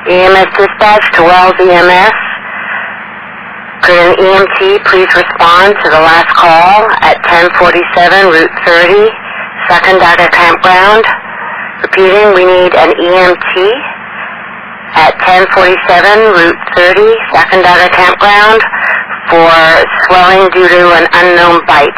EMS dispatch to Wells EMS. Could an EMT please respond to the last call at 1047 Route 30, Sacandaga Campground? Repeating, we need an EMT at 1047 Route 30, Sacandaga Campground for swelling due to an unknown bite.